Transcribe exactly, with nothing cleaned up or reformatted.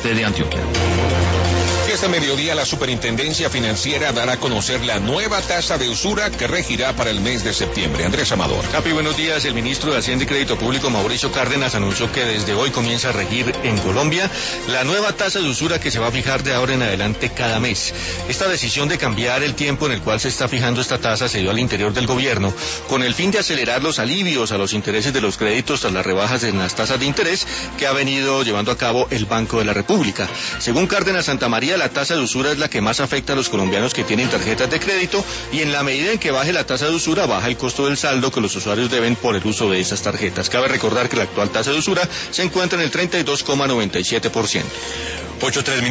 norte de Antioquia. Este mediodía la Superintendencia Financiera dará a conocer la nueva tasa de usura que regirá para el mes de septiembre. Andrés Amador. Capi, buenos días. El ministro de Hacienda y Crédito Público, Mauricio Cárdenas, anunció que desde hoy comienza a regir en Colombia la nueva tasa de usura que se va a fijar de ahora en adelante cada mes. Esta decisión de cambiar el tiempo en el cual se está fijando esta tasa se dio al interior del gobierno con el fin de acelerar los alivios a los intereses de los créditos tras las rebajas en las tasas de interés que ha venido llevando a cabo el Banco de la República. Según Cárdenas Santamaría, la tasa de usura es la que más afecta a los colombianos que tienen tarjetas de crédito y en la medida en que baje la tasa de usura baja el costo del saldo que los usuarios deben por el uso de esas tarjetas. Cabe recordar que la actual tasa de usura se encuentra en el treinta y dos coma noventa y siete por ciento. ocho tres